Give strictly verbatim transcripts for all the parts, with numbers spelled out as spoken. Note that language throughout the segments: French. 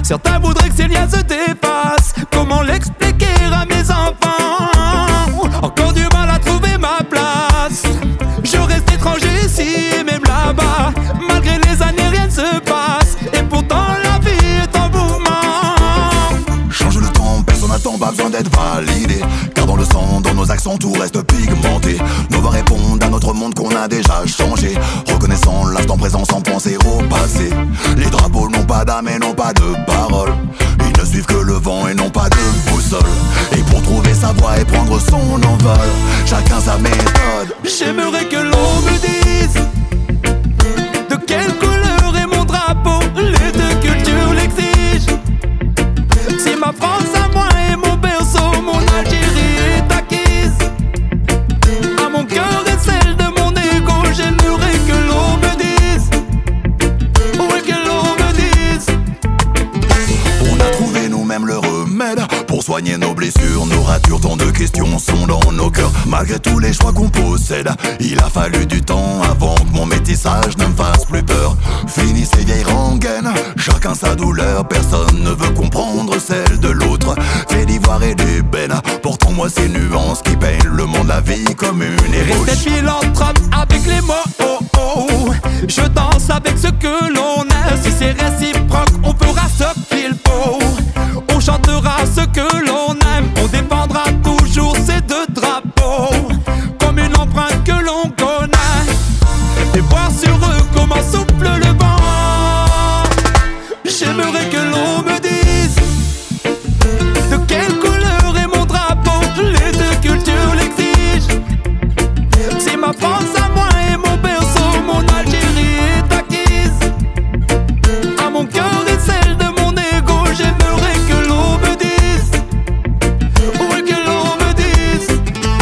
Certains voudraient que ces liens se dépassent. Comment l'expliquer à mes enfants? Encore du mal à trouver ma place. Je reste étranger ici et même là-bas. Malgré les années rien ne se passe. Et pourtant la vie est en mouvement. Change le temps, personne n'attend, pas besoin d'être validé. Car dans le sang, dans nos accents, tout reste pigmenté. Nos voix répondent à notre monde qu'on a déjà changé. Reconnaissant l'instant présent sans penser au passé. Les drapeaux n'ont pas d'âme et n'ont pas de parole. Ils ne suivent que le vent et n'ont pas de boussole. Et pour trouver sa voie et prendre son envol, chacun sa méthode. J'aimerais que l'on me dise de quelle couleur est mon drapeau. Les deux cultures l'exigent. C'est ma France à moi et mon berceau. Mon Algérie est acquise. À mon cœur et celle de mon ego. J'aimerais que l'on me dise. Oui, que l'on me dise. On a trouvé nous-mêmes le remède pour soigner nos blessures, nos ratures. Tant de questions sont dans nos cœurs. Malgré tous les choix qu'on possède, il a fallu du temps avant que mon métissage ne me fasse plus peur. Fini ces vieilles rengaines, chacun sa douleur. Personne ne veut comprendre celle de l'autre. Fait d'ivoire et d'ébène, pourtant moi ces nuances qui peignent le monde, la vie commune et riche. Restez philanthrope avec les mots, oh, oh. Je danse avec ce que l'on est. Si c'est réciproque, on fera ce qu'il faut. On chantera ce que l'on aime. On défendra toujours ces deux drapeaux comme une empreinte que l'on connaît. Et voir sur eux comment souffle le vent. J'aimerais que l'on me dise de quelle couleur est mon drapeau. Les deux cultures l'exigent. C'est ma France à moi et mon berceau. Mon Algérie est acquise. À mon cœur et celle de mon ego. J'aimerais que l'on me dise. Oui, que l'on me dise.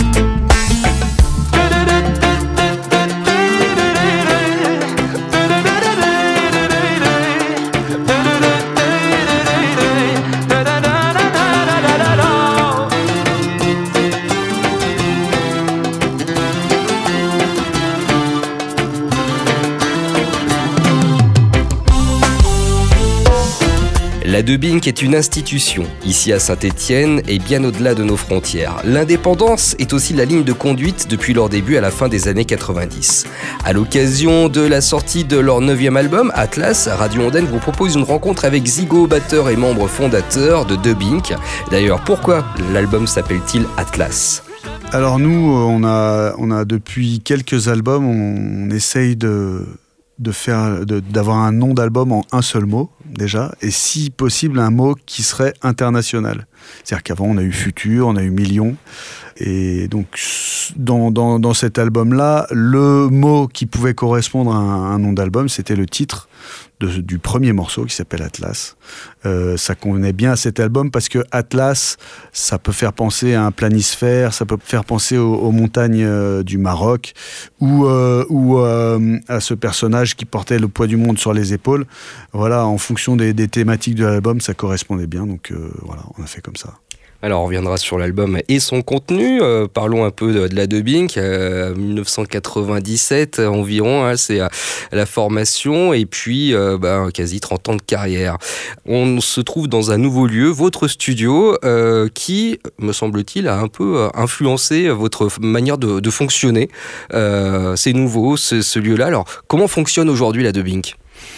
La Debink est une institution, ici à Saint-Étienne et bien au-delà de nos frontières. L'indépendance est aussi la ligne de conduite depuis leur début à la fin des années quatre-vingt-dix. À l'occasion de la sortie de leur neuvième album, Atlas, Radio Ondaine vous propose une rencontre avec Zigo, batteur et membre fondateur de Debink. D'ailleurs, pourquoi l'album s'appelle-t-il Atlas ? Alors nous, on a, on a depuis quelques albums, on, on essaye de... de faire, de, d'avoir un nom d'album en un seul mot, déjà, et si possible, un mot qui serait international. C'est-à-dire qu'avant, on a eu Futur, on a eu Million, et donc, dans, dans, dans cet album-là, le mot qui pouvait correspondre à un, un nom d'album, c'était le titre de, du premier morceau qui s'appelle Atlas. Euh, ça convenait bien à cet album parce que Atlas, ça peut faire penser à un planisphère, ça peut faire penser aux, aux montagnes euh, du Maroc ou, euh, ou euh, à ce personnage qui portait le poids du monde sur les épaules. Voilà, en fonction des, des thématiques de l'album, ça correspondait bien. Donc euh, voilà, on a fait comme ça. Alors on reviendra sur l'album et son contenu, euh, parlons un peu de, de la Debink, euh, dix-neuf cent quatre-vingt-dix-sept environ, hein, c'est euh, la formation et puis euh, bah, quasi trente ans de carrière. On se trouve dans un nouveau lieu, votre studio, euh, qui, me semble-t-il, a un peu euh, influencé votre manière de, de fonctionner. Euh, c'est nouveau, ce, ce lieu-là. Alors comment fonctionne aujourd'hui la Debink ?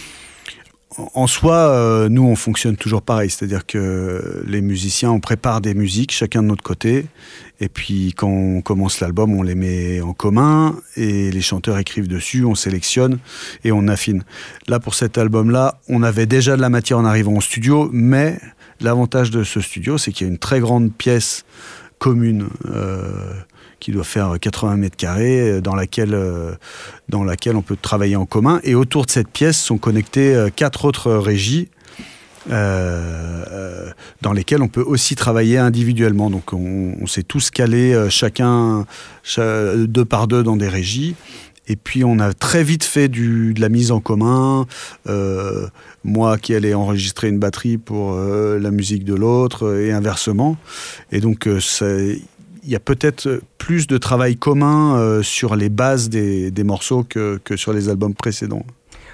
En soi, euh, nous, on fonctionne toujours pareil. C'est-à-dire que les musiciens, on prépare des musiques, chacun de notre côté. Et puis, quand on commence l'album, on les met en commun. Et les chanteurs écrivent dessus, on sélectionne et on affine. Là, pour cet album-là, on avait déjà de la matière en arrivant au studio. Mais l'avantage de ce studio, c'est qu'il y a une très grande pièce commune euh, qui doit faire quatre-vingts mètres carrés, dans laquelle, euh, dans laquelle on peut travailler en commun. Et autour de cette pièce sont connectées euh, quatre autres régies euh, euh, dans lesquelles on peut aussi travailler individuellement. Donc on, on s'est tous calés, euh, chacun cha- deux par deux dans des régies. Et puis on a très vite fait du, de la mise en commun. Euh, moi qui allais enregistrer une batterie pour euh, la musique de l'autre et inversement. Et donc euh, c'est... il y a peut-être plus de travail commun euh, sur les bases des, des morceaux que, que sur les albums précédents.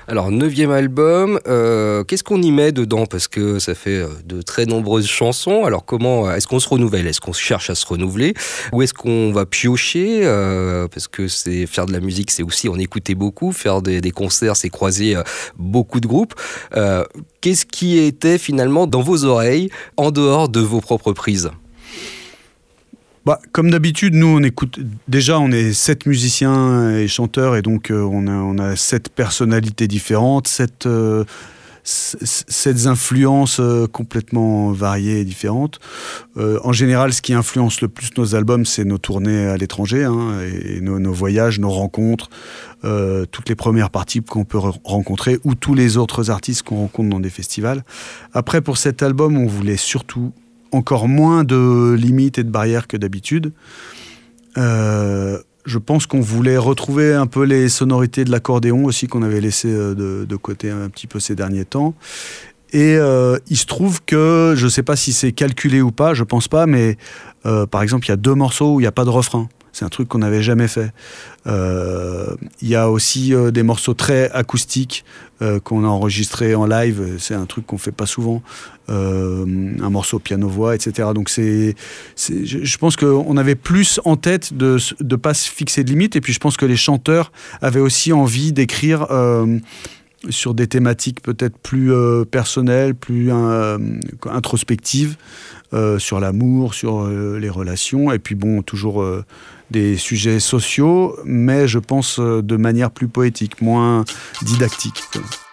Alors, neuvième album, euh, qu'est-ce qu'on y met dedans? Parce que ça fait de très nombreuses chansons. Alors, comment est-ce qu'on se renouvelle? Est-ce qu'on cherche à se renouveler? Ou est-ce qu'on va piocher? euh, Parce que c'est faire de la musique, c'est aussi en écouter beaucoup. Faire des, des concerts, c'est croiser euh, beaucoup de groupes. Euh, qu'est-ce qui était finalement dans vos oreilles, en dehors de vos propres prises? Bah, comme d'habitude, nous on écoute. Déjà, on est sept musiciens et chanteurs, et donc euh, on a on a sept personnalités différentes, sept euh, sept influences euh, complètement variées et différentes. Euh, en général, ce qui influence le plus nos albums, c'est nos tournées à l'étranger, hein, et, et nos, nos voyages, nos rencontres, euh, toutes les premières parties qu'on peut re- rencontrer, ou tous les autres artistes qu'on rencontre dans des festivals. Après, pour cet album, on voulait surtout encore moins de limites et de barrières que d'habitude. Euh, je pense qu'on voulait retrouver un peu les sonorités de l'accordéon aussi, qu'on avait laissé de, de côté un petit peu ces derniers temps. Et euh, il se trouve que, je ne sais pas si c'est calculé ou pas, je ne pense pas, mais euh, par exemple, il y a deux morceaux où il n'y a pas de refrain. C'est un truc qu'on n'avait jamais fait. Euh, il y a aussi euh, des morceaux très acoustiques euh, qu'on a enregistrés en live. C'est un truc qu'on ne fait pas souvent. Euh, un morceau piano-voix, et cetera. Donc c'est, c'est, je, je pense qu'on avait plus en tête de ne pas se fixer de limites. Et puis je pense que les chanteurs avaient aussi envie d'écrire euh, sur des thématiques peut-être plus euh, personnelles, plus euh, introspectives, euh, sur l'amour, sur euh, les relations. Et puis bon, toujours... Euh, des sujets sociaux, mais je pense de manière plus poétique, moins didactique.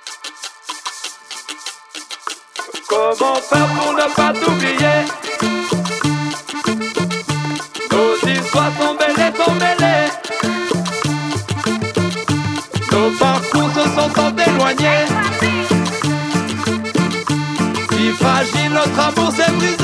Comment faire pour ne pas t'oublier? Nos histoires sont belles et sont mêlées. Nos parcours se sont tant éloignés. Si fragile, notre amour s'est brisé.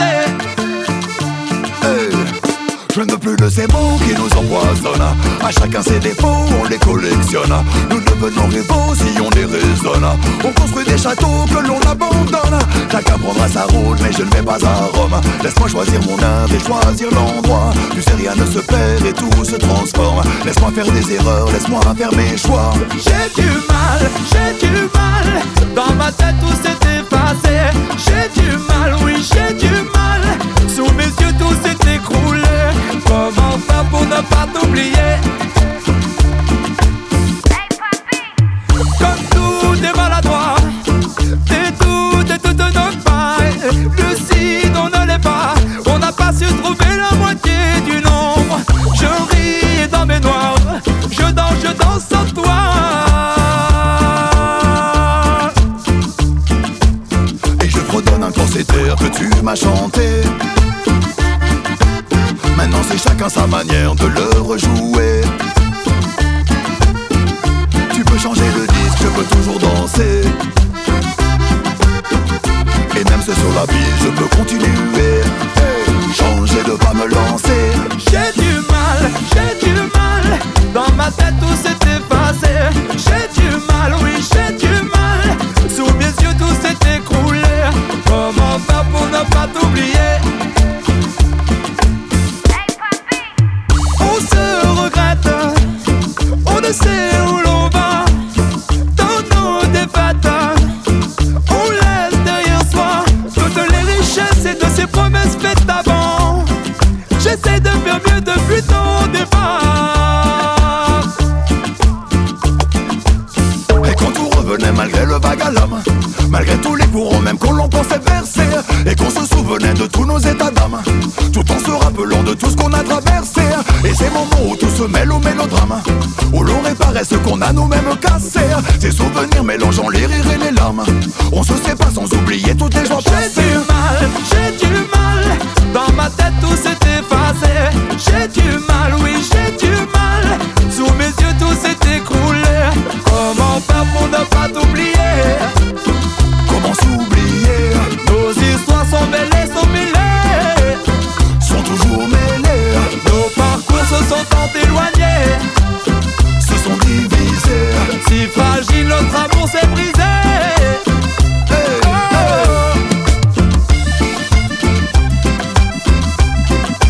Hey. Je ne veux plus de ces mots qui nous empoisonnent. À chacun ses défauts, on les collectionne. Nous devenons rivaux si on les raisonne. On construit des châteaux que l'on abandonne. Chacun prendra sa route, mais je ne vais pas à Rome. Laisse-moi choisir mon inde et choisir l'endroit. Tu sais, rien ne se perd et tout se transforme. Laisse-moi faire des erreurs, laisse-moi faire mes choix. J'ai du mal, j'ai du mal. Dans ma tête tout s'est effacé. J'ai du mal, oui j'ai du mal. Sous mes yeux tout s'est écroulé. Comment faire pour ne pas t'oublier? Comme tout est maladroit, t'es tout et toutes nos failles. Lucide, on ne l'est pas. On n'a pas su trouver la moitié du nombre. Je ris dans mes noirs. Je danse, je danse sans toi. Et je redonne encore cet air que tu m'as chanté. Maintenant c'est chacun sa manière de le rejouer. Tu peux changer le disque, je peux toujours danser. Et même c'est sur la piste, je peux continuer. Hey, changer de pas me lancer. J'ai du mal, j'ai du mal. Dans ma tête tout s'est effacé. J'ai du mal, oui j'ai du mal. Sous mes yeux tout s'est écroulé. Comment faire pour ne pas t'oublier? On se regrette, on ne sait où l'on va. Dans nos défaites, on laisse derrière soi toutes les richesses et de ces promesses faites avant. J'essaie de faire mieux depuis ton départ. Et quand tout revenait malgré le vague à l'homme, malgré tous les courants même qu'on l'on pensait verser, et qu'on se souvenait de tous nos états d'âme, tout en se rappelant de tout ce qu'on a traversé. Et ces moments où tout se mêle au mélodrame, où l'on réparait ce qu'on a nous-mêmes cassé. Ces souvenirs mélangeant les rires et les larmes, on se sépare sans oublier toutes les joies passées. J'ai du mal, j'ai du mal. Dans ma tête tout s'est effacé. J'ai du mal, oui j'ai du mal. Sous mes yeux tout s'est écroulé. Comment faire pour ne pas t'oublier? Comment s'oublier? Nos histoires sont belles et sont mêlées. Sont toujours mêlés. Nos parcours se sont tant éloignés. Se sont divisés. Si fragile notre amour s'est brisé. Hey, Oh. hey.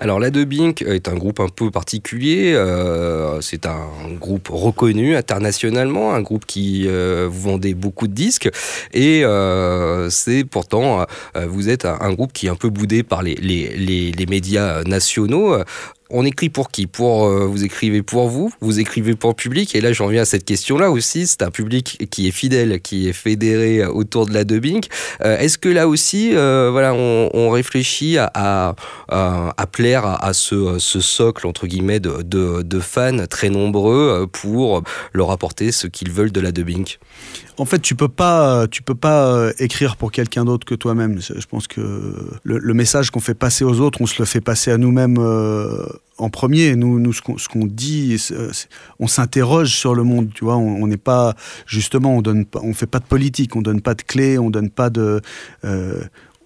Alors la Dubink est un groupe un peu particulier, euh, c'est un groupe reconnu internationalement, un groupe qui euh, vous vendez beaucoup de disques et euh, c'est pourtant, euh, vous êtes un, un groupe qui est un peu boudé par les, les, les, les médias nationaux. On écrit pour qui ? Pour, euh, vous écrivez pour vous, vous écrivez pour le public, et là j'en viens à cette question-là aussi, c'est un public qui est fidèle, qui est fédéré autour de la Dubink. Euh, est-ce que là aussi, euh, voilà, on, on réfléchit à, à, à, à plaire à, à ce, ce socle, entre guillemets, de, de, de fans très nombreux pour leur apporter ce qu'ils veulent de la Dubink ? En fait, tu peux pas, tu peux pas écrire pour quelqu'un d'autre que toi-même. Je pense que le, le message qu'on fait passer aux autres, on se le fait passer à nous-mêmes euh, en premier. Nous, nous ce, qu'on, ce qu'on dit, c'est, c'est, on s'interroge sur le monde. Tu vois, on n'est pas justement, on donne, pas, on fait pas de politique, on donne pas de clés, on donne pas de. Euh,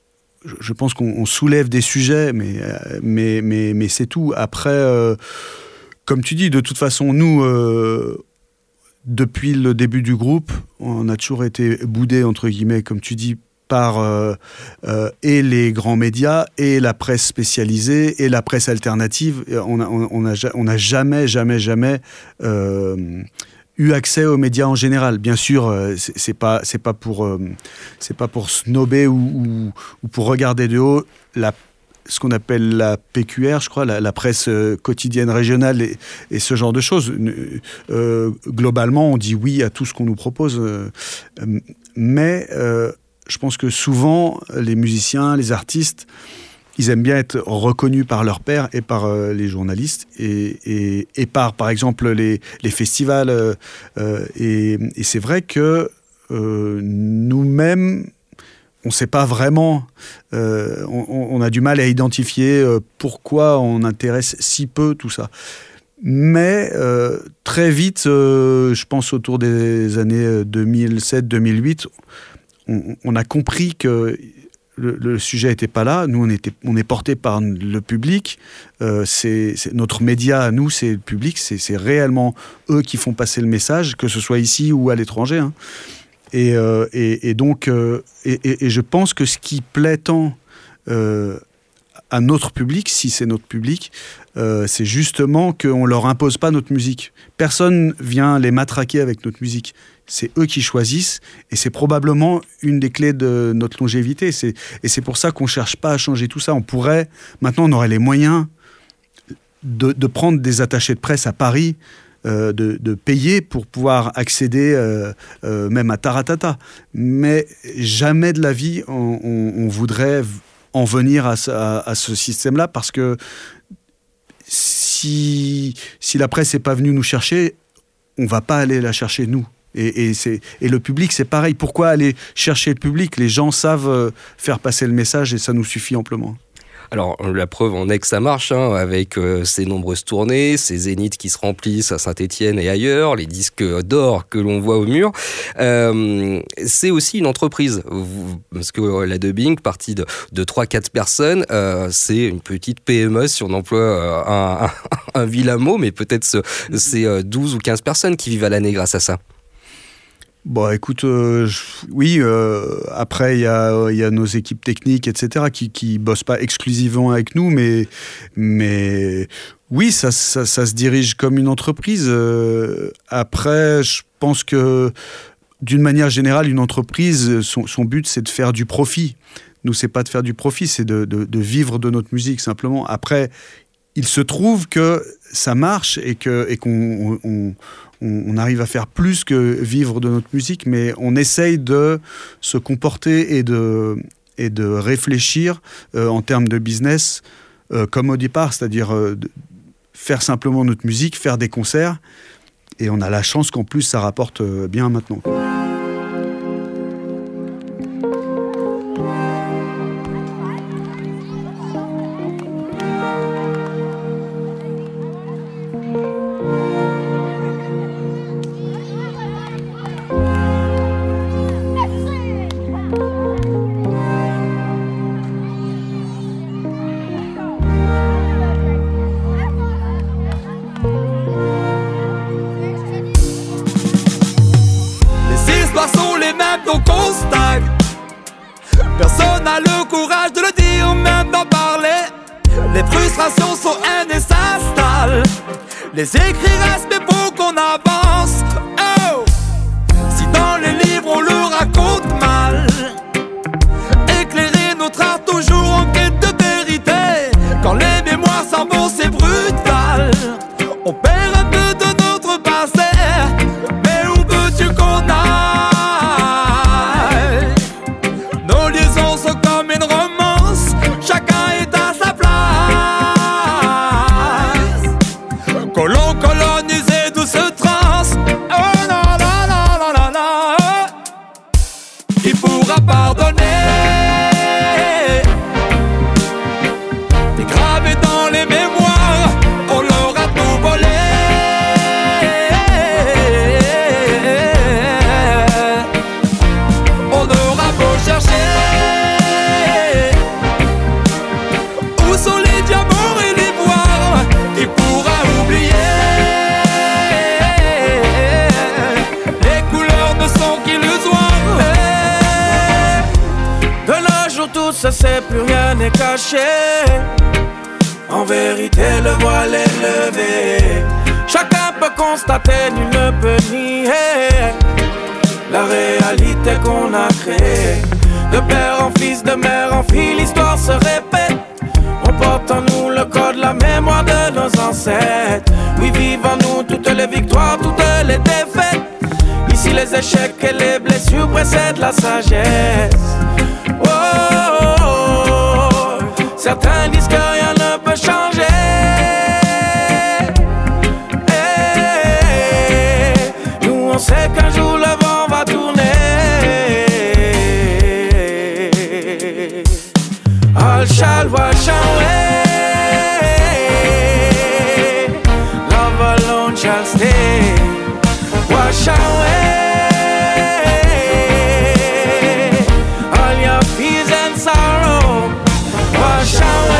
je pense qu'on on soulève des sujets, mais mais mais mais c'est tout. Après, euh, comme tu dis, de toute façon, nous. Euh, Depuis le début du groupe, on a toujours été boudés, entre guillemets, comme tu dis, par euh, euh, et les grands médias, et la presse spécialisée, et la presse alternative. On n'a on, on a, on a jamais, jamais, jamais euh, eu accès aux médias en général. Bien sûr, euh, c'est, c'est pas, c'est pas pour, euh, c'est pas pour snobber ou, ou, ou pour regarder de haut la ce qu'on appelle la P Q R, je crois, la, la presse euh, quotidienne régionale et, et ce genre de choses. Euh, globalement, on dit oui à tout ce qu'on nous propose. Euh, mais euh, je pense que souvent, les musiciens, les artistes, ils aiment bien être reconnus par leurs pairs et par euh, les journalistes et, et, et par, par exemple, les, les festivals. Euh, euh, et, et c'est vrai que euh, nous-mêmes, on ne sait pas vraiment, euh, on, on a du mal à identifier euh, pourquoi on intéresse si peu tout ça. Mais euh, très vite, euh, je pense autour des années deux mille sept deux mille huit, on, on a compris que le, le sujet n'était pas là. Nous, on, était, on est porté par le public. Euh, c'est, c'est notre média à nous, c'est le public. C'est, c'est réellement eux qui font passer le message, que ce soit ici ou à l'étranger, hein. Et, euh, et, et donc, euh, et, et, et je pense que ce qui plaît tant euh, à notre public, si c'est notre public, euh, c'est justement qu'on ne leur impose pas notre musique. Personne vient les matraquer avec notre musique. C'est eux qui choisissent, et c'est probablement une des clés de notre longévité. C'est, et c'est pour ça qu'on ne cherche pas à changer tout ça. On pourrait, maintenant on aurait les moyens de, de prendre des attachés de presse à Paris, Euh, de, de payer pour pouvoir accéder euh, euh, même à Taratata. Mais jamais de la vie on, on, on voudrait en venir à, à, à ce système-là, parce que si, si la presse n'est pas venue nous chercher, on ne va pas aller la chercher nous. Et, et, c'est, et le public, c'est pareil. Pourquoi aller chercher le public ? Les gens savent faire passer le message et ça nous suffit amplement. Alors, la preuve en est que ça marche, hein, avec euh, ces nombreuses tournées, ces zéniths qui se remplissent à Saint-Étienne et ailleurs, les disques d'or que l'on voit au mur. Euh, c'est aussi une entreprise, vous, parce que la Dubink, partie de, de trois à quatre personnes, euh, c'est une petite P M E, si on emploie euh, un, un, un vilain mot, mais peut-être ce, c'est euh, douze ou quinze personnes qui vivent à l'année grâce à ça. Bon, écoute, euh, je, oui, euh, après, il y a, y a nos équipes techniques, et cetera, qui ne bossent pas exclusivement avec nous, mais, mais oui, ça, ça, ça se dirige comme une entreprise. Euh, après, je pense que, d'une manière générale, une entreprise, son, son but, c'est de faire du profit. Nous, c'est pas de faire du profit, c'est de, de, de vivre de notre musique, simplement. Après, il se trouve que ça marche et, que, et qu'on... On, on arrive à faire plus que vivre de notre musique, mais on essaye de se comporter et de, et de réfléchir euh, en termes de business euh, comme au départ, c'est-à-dire euh, de faire simplement notre musique, faire des concerts, et on a la chance qu'en plus ça rapporte euh, bien maintenant. Personne n'a le courage de le dire, même d'en parler. Les frustrations sont haine et s'installent. Les écrits restent mais faut qu'on avance. Oh, si dans les livres on le raconte mal, éclairer notre art toujours en quête de vérité. Quand les mémoires s'en vont c'est brutal. On perd un peu de notre passé, mais où veux-tu qu'on aille? Nos liaisons sont comme une romance, chacun est à sa place. Colons colonisés douce transe. Oh non, non, non, non, non, non. Qui pourra pardonner? T'es gravé dans les mémoires, on leur a tout volé. On aura beau chercher, où sont les diamants et les bois? Qui pourra oublier? Les couleurs ne sont qu'illusoires. De nos jours tout ça c'est plus rien n'est caché. En vérité le voile est levé. Chacun peut constater, nul ne peut nier la réalité qu'on a créée. De père en fils, de mère en fille, l'histoire se répète. On porte en nous le code, la mémoire de nos ancêtres. Oui, vivent en nous toutes les victoires, toutes les défaites. Ici les échecs et les blessures précèdent la sagesse. Oh, oh, oh. Certains disent que rien ne peut changer. Eh, nous on sait qu'un jour le vent va tourner. All shall wash away. Love alone shall stay. Wash away all your fears and sorrow. Wash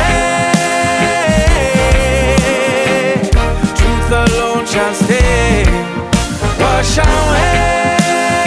away. Truth alone shall stay. Wash away.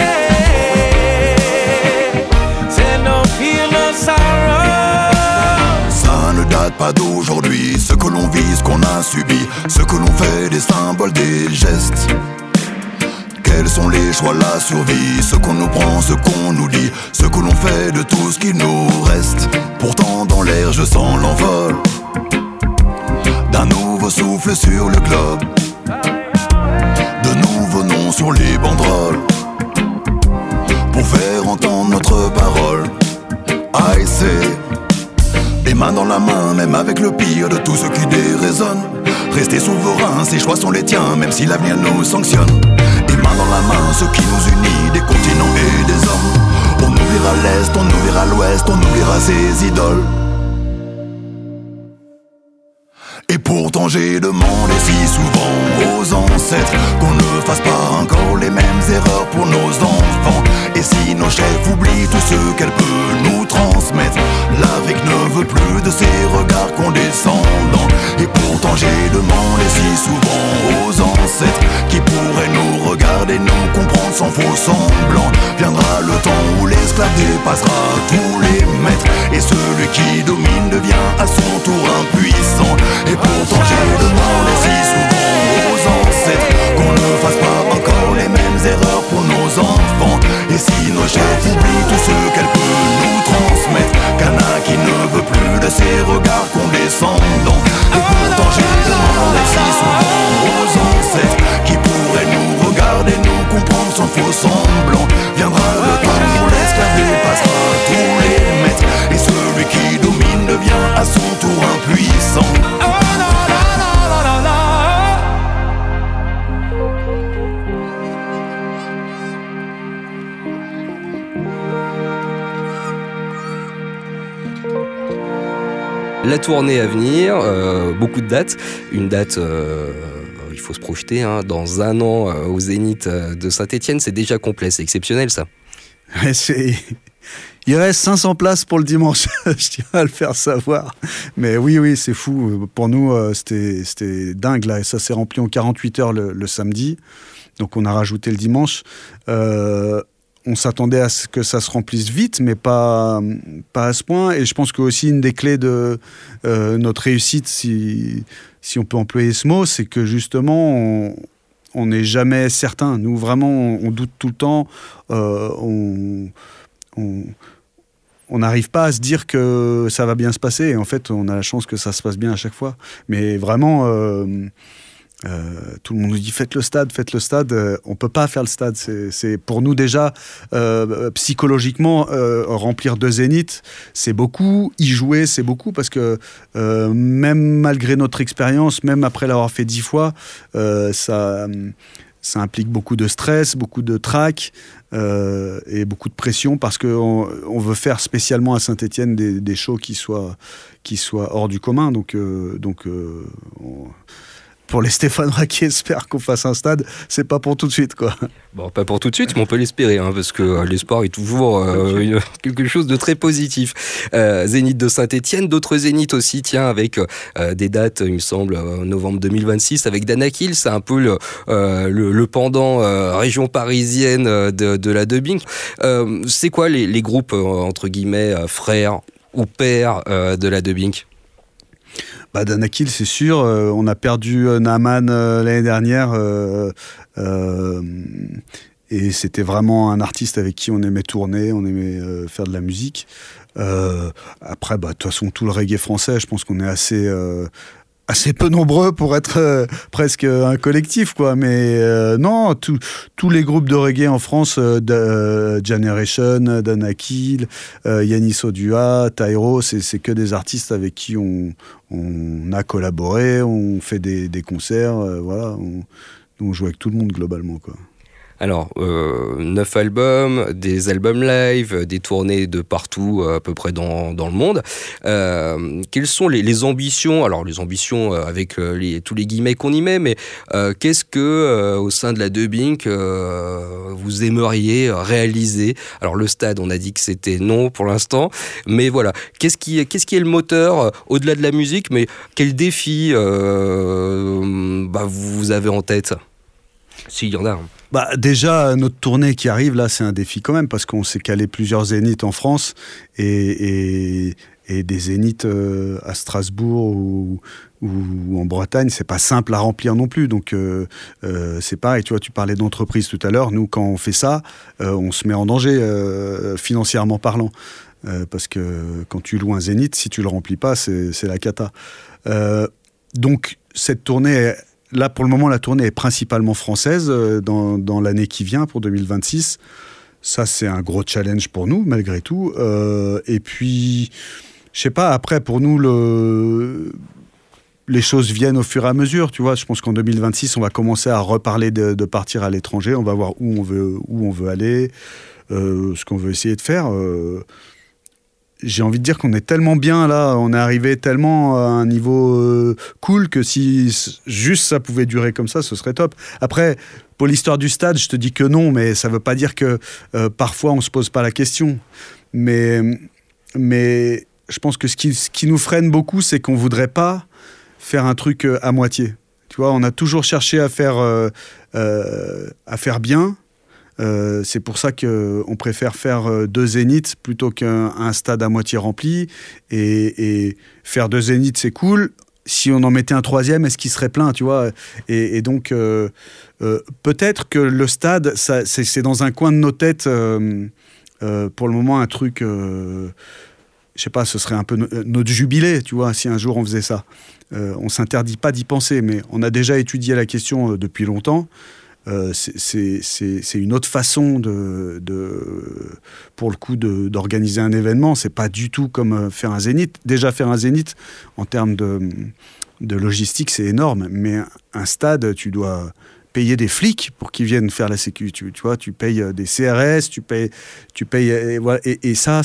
Say no fear, no sorrow. Ça ne date pas d'aujourd'hui, ce que l'on vit, ce qu'on a subi, ce que l'on fait, des symboles, des gestes. Quels sont les choix, la survie, ce qu'on nous prend, ce qu'on nous dit, ce que l'on fait de tout ce qu'il nous reste. Pourtant dans l'air je sens l'envol d'un nouveau souffle sur le globe, de nouveaux noms sur les banderoles, pour faire entendre notre parole. I say, les mains dans la main, même avec le pire de tout ce qui déraisonne. Rester souverain, ces choix sont les tiens, même si l'avenir nous sanctionne. Les mains dans la main, ce qui nous unit, des continents et des hommes. On oubliera l'Est, on oubliera l'Ouest, on oubliera ses idoles. Et pourtant j'ai demandé si souvent aux ancêtres qu'on ne fasse pas encore les mêmes erreurs pour nos enfants. Et si nos chefs oublient tout ce qu'elle peut nous transmettre, l'Afrique ne veut plus de ces regards condescendants. Et pourtant j'ai demandé si souvent aux ancêtres qui pourraient nous regarder, nous comprendre sans faux semblant. Viendra le temps où l'esclave dépassera tous les maîtres, et celui qui domine devient à son tour impuissant. Et pourtant j'ai demandé si souvent aux ancêtres qu'on ne fasse pas encore les mêmes erreurs pour nos enfants. Et si nos chefs oublient tout ce qu'elle peut nous transmettre, Cana qui ne veut plus de ces regards condescendants. Et pourtant j'ai demandé si souvent aux ancêtres qui pourraient nous regarder, nous comprendre sans faux semblant. Viendra le temps où l'esclave dépassera tous les maîtres, et celui qui domine devient à son tour impuissant. La tournée à venir, euh, beaucoup de dates. Une date, euh, il faut se projeter, hein, dans un an euh, au Zénith euh, de Saint-Étienne, c'est déjà complet, c'est exceptionnel ça. C'est... Il reste cinq cents places pour le dimanche, je tiens à le faire savoir. Mais oui, oui, c'est fou. Pour nous, euh, c'était, c'était dingue là. Et ça s'est rempli en quarante-huit heures le, le samedi. Donc on a rajouté le dimanche. Euh, on s'attendait à ce que ça se remplisse vite, mais pas, pas à ce point. Et je pense que aussi une des clés de euh, notre réussite, si, si on peut employer ce mot, c'est que justement, on n'est jamais certain. Nous, vraiment, on, on doute tout le temps. Euh, on... on On n'arrive pas à se dire que ça va bien se passer. Et en fait, on a la chance que ça se passe bien à chaque fois. Mais vraiment, euh, euh, tout le monde nous dit faites le stade, faites le stade. Euh, on ne peut pas faire le stade. C'est, c'est pour nous déjà, euh, psychologiquement, euh, remplir deux zéniths, c'est beaucoup. Y jouer, c'est beaucoup. Parce que euh, même malgré notre expérience, même après l'avoir fait dix fois, euh, ça... Ça implique beaucoup de stress, beaucoup de trac euh, et beaucoup de pression parce qu'on on veut faire spécialement à Saint-Étienne des, des shows qui soient, qui soient hors du commun. Donc, euh, donc euh, on... pour les Stéphanois qui espèrent qu'on fasse un stade, c'est pas pour tout de suite, quoi. Bon, pas pour tout de suite, mais on peut l'espérer, hein, parce que euh, l'espoir est toujours euh, une, quelque chose de très positif. Euh, Zénith de Saint-Étienne, d'autres Zéniths aussi, tiens, avec euh, des dates, il me semble, euh, novembre deux mille vingt-six, avec Danakil, c'est un peu le, euh, le, le pendant euh, région parisienne de, de la dubbing. Euh, c'est quoi les, les groupes, euh, entre guillemets, euh, frères ou pères euh, de la dubbing ? Bah, Danakil, c'est sûr. Euh, on a perdu euh, Naaman euh, l'année dernière. Euh, euh, et c'était vraiment un artiste avec qui on aimait tourner, on aimait euh, faire de la musique. Euh, après, bah, de toute façon, tout le reggae français, je pense qu'on est assez... Euh, assez peu nombreux pour être euh, presque un collectif, quoi. Mais euh, non, tous les groupes de reggae en France, euh, de, euh, Generation, Danakil, euh, Yanis Odua, Tyro, c'est que des artistes avec qui on, on a collaboré, on fait des, des concerts, euh, voilà. On, on joue avec tout le monde globalement, quoi. Alors, euh, neuf albums, des albums live, des tournées de partout, à peu près dans, dans le monde. Euh, quelles sont les, les ambitions ? Alors, les ambitions euh, avec euh, les, tous les guillemets qu'on y met, mais euh, qu'est-ce que, euh, au sein de la dubbing, euh, vous aimeriez réaliser ? Alors, le stade, on a dit que c'était non pour l'instant, mais voilà. Qu'est-ce qui, qu'est-ce qui est le moteur, euh, au-delà de la musique, mais quel défi euh, bah, vous avez en tête ? S'il y en a. Hein. Bah, déjà, notre tournée qui arrive, là, c'est un défi quand même, parce qu'on s'est calé plusieurs zéniths en France et, et, et des zéniths euh, à Strasbourg ou, ou en Bretagne, c'est pas simple à remplir non plus. Donc, euh, euh, c'est pareil, tu vois, tu parlais d'entreprise tout à l'heure. Nous, quand on fait ça, euh, on se met en danger, euh, financièrement parlant. Euh, parce que quand tu loues un zénith, si tu le remplis pas, c'est la cata. Euh, donc, cette tournée... Là, pour le moment, la tournée est principalement française euh, dans, dans l'année qui vient, pour deux mille vingt-six. Ça, c'est un gros challenge pour nous, malgré tout. Euh, et puis, je sais pas, après, pour nous, le... les choses viennent au fur et à mesure. Tu vois, je pense qu'en deux mille vingt-six, on va commencer à reparler de, de partir à l'étranger. On va voir où on veut, où on veut aller, euh, ce qu'on veut essayer de faire. Euh, J'ai envie de dire qu'on est tellement bien là, on est arrivé tellement à un niveau euh, cool que si juste ça pouvait durer comme ça, ce serait top. Après, pour l'histoire du stade, je te dis que non, mais ça veut pas dire que euh, parfois on se pose pas la question. Mais, mais je pense que ce qui, ce qui nous freine beaucoup, c'est qu'on voudrait pas faire un truc euh, à moitié. Tu vois, on a toujours cherché à faire, euh, euh, à faire bien. Euh, c'est pour ça qu'on préfère faire deux zéniths plutôt qu'un stade à moitié rempli. Et, et faire deux zéniths, c'est cool. Si on en mettait un troisième, est-ce qu'il serait plein, tu vois ? Et, et donc, euh, euh, peut-être que le stade, c'est dans un coin de nos têtes, euh, euh, pour le moment, un truc... Euh, je sais pas, ce serait un peu no notre jubilé, tu vois, si un jour on faisait ça. Euh, on s'interdit pas d'y penser, mais on a déjà étudié la question euh, depuis longtemps. Euh, c'est une autre façon de, de, pour le coup d'organiser un événement. C'est pas du tout comme faire un zénith. Déjà faire un zénith en termes de, de logistique, c'est énorme. Mais un stade, tu dois payer des flics pour qu'ils viennent faire la sécu. Tu, tu vois, tu payes des C R S, tu payes, tu payes et, voilà, et, et ça,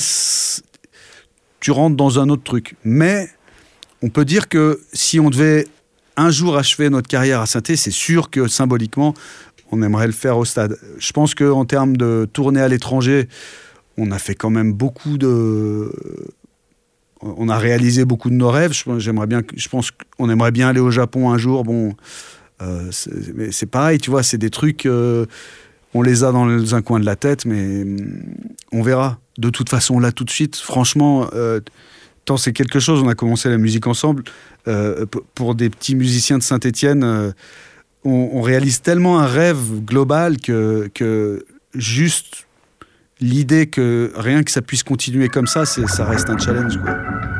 tu rentres dans un autre truc. Mais on peut dire que si on devait un jour achever notre carrière à Saint-Étienne, c'est sûr que symboliquement, on aimerait le faire au stade. Je pense qu'en termes de tournée à l'étranger, on a fait quand même beaucoup de... On a réalisé beaucoup de nos rêves. J'aimerais bien, je pense qu'on aimerait bien aller au Japon un jour. Bon, euh, c'est pareil, tu vois, c'est des trucs... Euh, on les a dans un coin de la tête, mais on verra. De toute façon, là, tout de suite, franchement, euh, tant c'est quelque chose, on a commencé la musique ensemble. Euh, pour des petits musiciens de Saint-Étienne, euh, on, on réalise tellement un rêve global que, que juste l'idée que rien que ça puisse continuer comme ça, c'est, ça reste un challenge, quoi.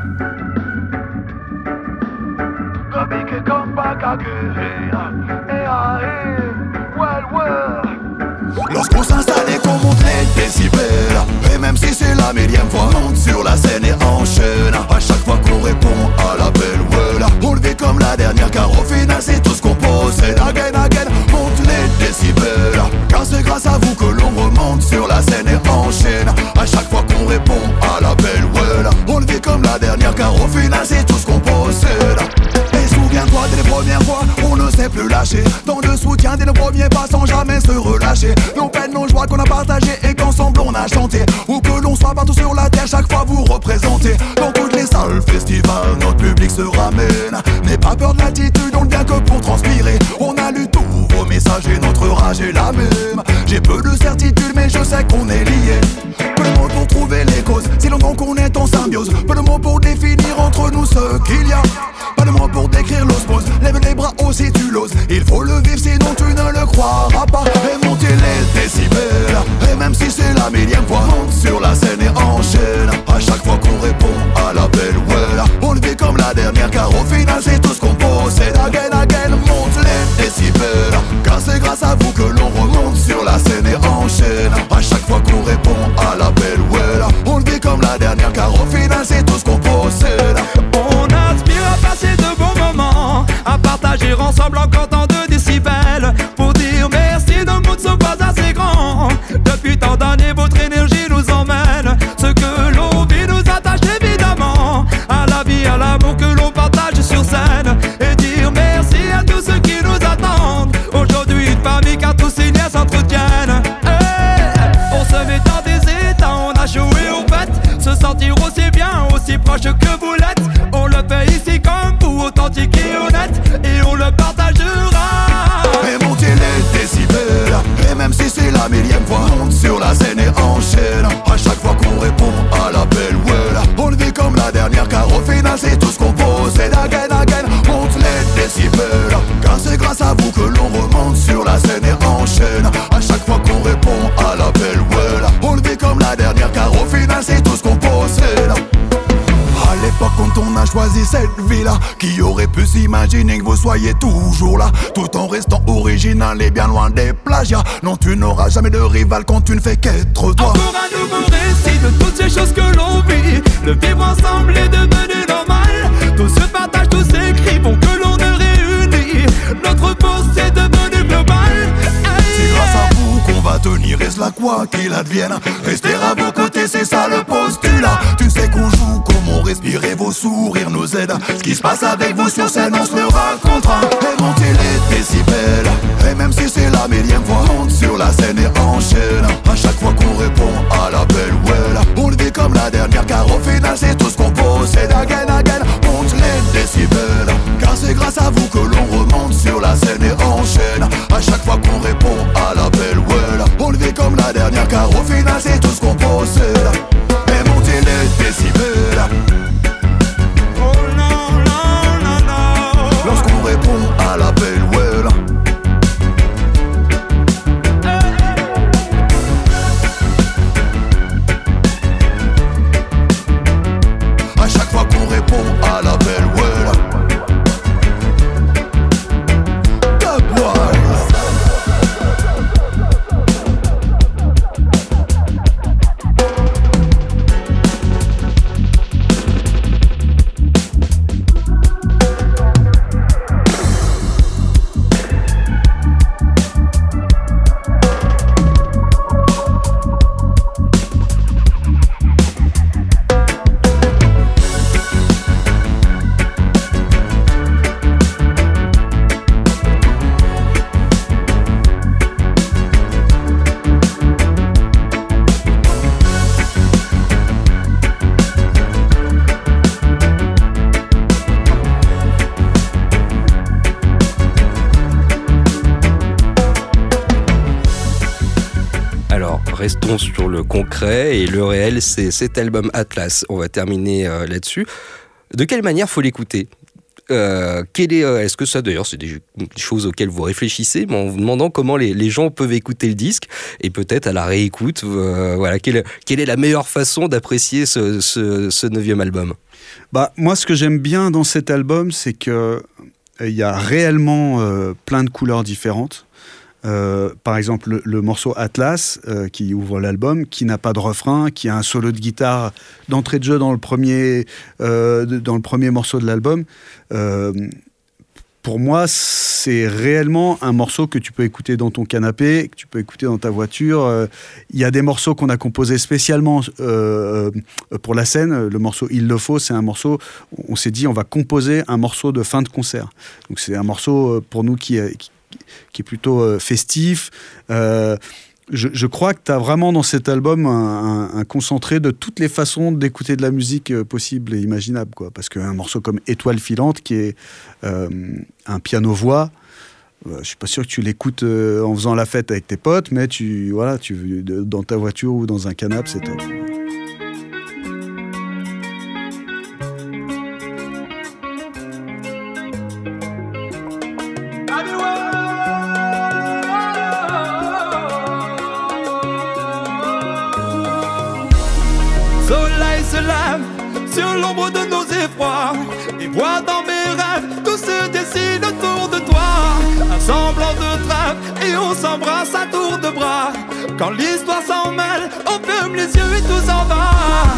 Lorsqu'on s'installe et qu'on monte les décibels, et même si c'est la millième fois, on monte sur la scène et enchaîne. À chaque fois qu'on répond à l'appel, well, on le vit comme la dernière, car au final c'est tout ce qu'on possède. Again, again, monte les décibels, car c'est grâce à vous que l'on remonte sur la scène et enchaîne. À chaque fois qu'on répond à l'appel, well, on le vit comme la dernière, car au final c'est tout ce qu'on possède. Et souviens-toi dès les premières fois, on ne sait plus lâcher. Tant de soutien dès nos premiers pas sans jamais se relâcher. Nos peines, nos joies qu'on a partagées et qu'ensemble on a chanté. Où que l'on soit partout sur la terre, chaque fois vous représentez. Dans toutes les salles, festivals, notre public se ramène. N'aie pas peur de l'attitude, on ne vient que pour transpirer. On a lu tous vos messages et notre rage est la même. J'ai peu de certitude mais je sais qu'on est liés. Peu de mots pour trouver les causes, si longtemps qu'on est en symbiose. Peu de mots pour définir entre nous ce qu'il y a. Pas de mots pour décrire l'osmose, lève les bras haut si tu l'oses. Il faut le vivre sinon tu ne le croiras pas. Et monter les décibels, et même si c'est la millième fois, monte sur la scène et enchaîne. À chaque fois qu'on répond à l'appel, well, on le vit comme la dernière, car au final c'est tout ce qu'on possède. Again, again, monte les décibels, car c'est grâce à vous que l'on remonte sur la scène et enchaîne. À chaque fois qu'on répond à l'appel, well, on le vit comme la dernière, car au final c'est tout ce qu'on possède. On aspire à passer de bons moments, à partager ensemble encore tant de décibels, pour dire merci, nos mots ne sont pas assez grands. Depuis tant d'années votre énergie nous emmène. Ce que l'on vit nous attache évidemment à la vie, à l'amour que l'on partage sur scène. Et dire merci à tous ceux qui nous attendent. Aujourd'hui une famille car tous ces liens s'entretiennent. Hey, on se met dans des états, on a joué au fait. Se sentir aussi bien, aussi proche que vous l'êtes. On le fait ici comme vous, authentique et honnête. Et on le partagera. Et monter les décibels, et même si c'est la millième fois, monte sur la scène et enchaîne. À chaque fois qu'on répond à l'appel, well, on le vit comme la dernière, car au final c'est tout ce qu'on possède. Again, again, monte les décibels, car c'est grâce à vous que l'on remonte sur la scène et enchaîne. À chaque fois qu'on répond à l'appel, well, on le vit comme la dernière, car au final c'est tout ce qu'on possède. À l'époque quand on a choisi cette vie-là, qui aurait pu s'imaginer que vous soyez toujours là, tout en restant original et bien loin des plagiats. Non, tu n'auras jamais de rival quand tu ne fais qu'être toi. Encore un nouveau récit de toutes ces choses que l'on vit. Le vivre ensemble est devenu normal. Tout se partage, tout s'écrit pour que l'on est réunis. Notre force est devenue globale. C'est grâce à vous qu'on va tenir, et cela quoi qu'il advienne. Rester à vos côtés, c'est ça le postulat. Tu sais qu'on joue comme on respire et vos sourires nous aident. Ce qui se passe avec vous sur scène, on se le racontera. Et montez les décibels, et même si c'est la millième fois, monte sur la scène et enchaîne. À chaque fois qu'on répond à l'appel, well, on le vit comme la dernière, car au final c'est tout ce qu'on possède. Again, again, monte les décibels, car c'est grâce à vous que l'on remonte sur la scène et enchaîne. À chaque fois qu'on répond à l'appel, well, on le vit comme la dernière, car au final c'est tout ce qu'on possède. Et montez les décibels. Oh non, non, non, non. Lorsqu'on répond à l'appel, well, restons sur le concret et le réel, c'est cet album Atlas. On va terminer euh, là-dessus. De quelle manière faut l'écouter ? Euh, quel est, euh, est-ce que ça d'ailleurs c'est des, des choses auxquelles vous réfléchissez, mais en vous demandant comment les, les gens peuvent écouter le disque et peut-être à la réécoute, euh, voilà, quelle, quelle est la meilleure façon d'apprécier ce, ce, ce neuvième album ? Bah, moi, ce que j'aime bien dans cet album, c'est qu'il euh, y a réellement euh, plein de couleurs différentes. Euh, par exemple, le, le morceau Atlas, euh, qui ouvre l'album, qui n'a pas de refrain, qui a un solo de guitare d'entrée de jeu dans le premier, euh, dans le premier morceau de l'album. Euh, pour moi, c'est réellement un morceau que tu peux écouter dans ton canapé, que tu peux écouter dans ta voiture. Euh, il y a des morceaux qu'on a composés spécialement euh, pour la scène. Le morceau Il le faut, c'est un morceau, on s'est dit on va composer un morceau de fin de concert. Donc c'est un morceau pour nous qui est... Qui, qui est plutôt euh, festif. Euh, je, je crois que tu as vraiment dans cet album un, un, un concentré de toutes les façons d'écouter de la musique euh, possibles et imaginables, quoi. Parce qu'un morceau comme Étoile filante, qui est euh, un piano-voix, euh, je ne suis pas sûr que tu l'écoutes euh, en faisant la fête avec tes potes, mais tu, voilà, tu, dans ta voiture ou dans un canapé, c'est top. Sur l'ombre de nos effrois, et vois dans mes rêves, tout se dessine autour de toi. Un semblant de trêve, et on s'embrasse à tour de bras. Quand l'histoire s'en mêle, on ferme les yeux et tout s'en va.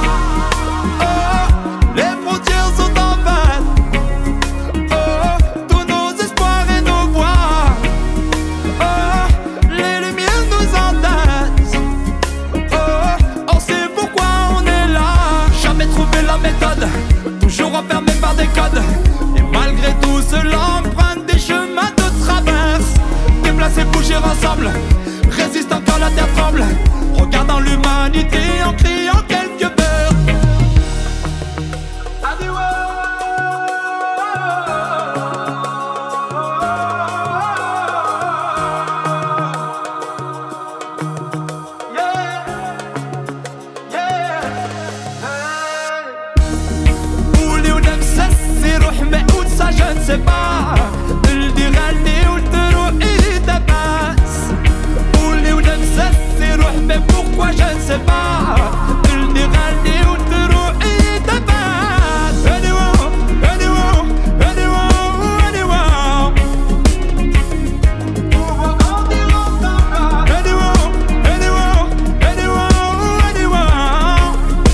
Oh, les frontières sont en fait. Oh, tous nos espoirs et nos voix. Oh, les lumières nous entêtent. Oh, on sait pourquoi on est là. Jamais trouvé la méthode, toujours enfermé par des codes. Et malgré tout cela, emprunte des chemins de traverse. Déplacer, bouger ensemble, résistant quand la terre tremble. Regardant l'humanité en criant quelques vers. Je ne sais pas, le dirani ou le terreau il dépasse. Ou les ou le c'est roux, mais pourquoi je ne sais pas. Le dirani ou le terreau il dépasse. Anyone, anyone, anyone, anyone. Anyone, anyone, anyone, anyone.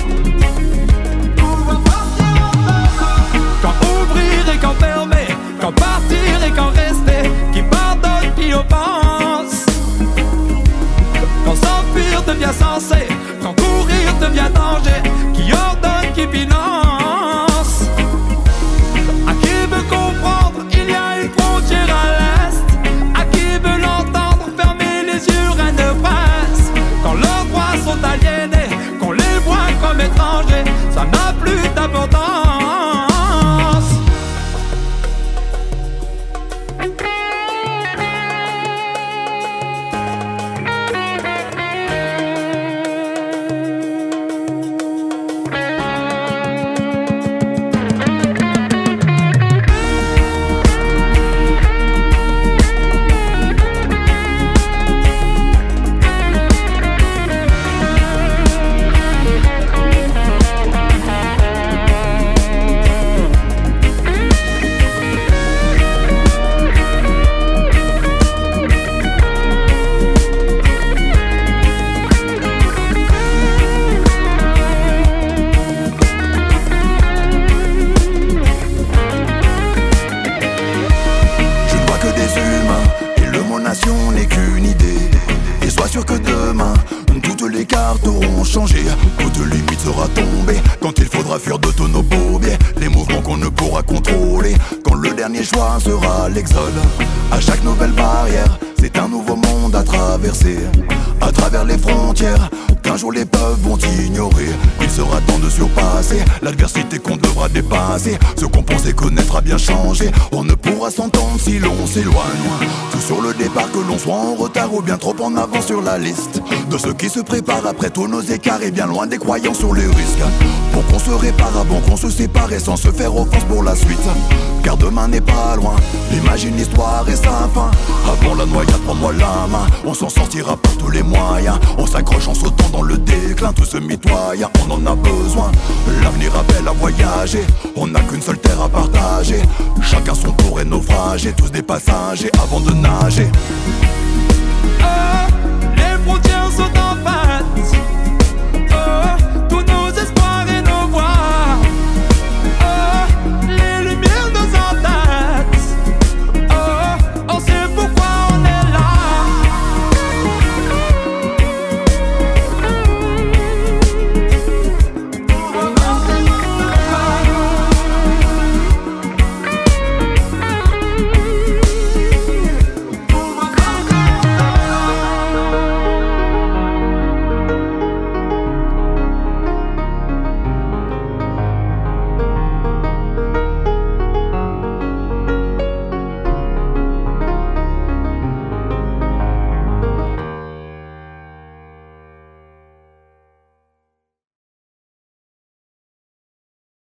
Quand ouvrir et quand fermer, quand partir et quand rester, qui pardonne, qui offense. Quand s'enfuir devient sensé, quand courir devient danger, qui ordonne, qui finance. À qui veut comprendre, il y a une frontière à l'est. À qui veut l'entendre, fermer les yeux, rien ne presse. Quand leurs droits sont aliénés, qu'on les voit comme étrangers, ça n'a plus d'importance. N'est qu'une idée. Et sois sûr que demain toutes les cartes auront changé. Toute limite sera tombée quand il faudra fuir de tous nos paupières. Les mouvements qu'on ne pourra contrôler. Quand le dernier choix sera l'exode. À chaque nouvelle barrière, c'est un nouveau monde à traverser. à travers les frontières, qu'un jour les peuples vont ignorer. Il sera temps de surpasser l'adversité qu'on devra dépasser. Ce qu'on pensait connaître a bien changé. On ne pourra s'entendre si l'on s'éloigne. Tout sur le départ, que l'on soit en retard ou bien trop en avance sur la liste de ceux qui se préparent après tous nos écarts et bien loin des croyants sur les risques. Pour qu'on se répare avant qu'on se sépare et sans se faire offense pour la suite. Car demain n'est pas loin, imagine l'histoire et sa fin. Avant la noyade, prends-moi la main, on s'en sortira par tous les moyens. On s'accroche en sautant dans le déclin, tout ce mitoyen, on en a besoin. L'avenir appelle à voyager, on n'a qu'une seule terre à partager. Chacun son tour est naufragé, tous des passagers avant de nager. Ah.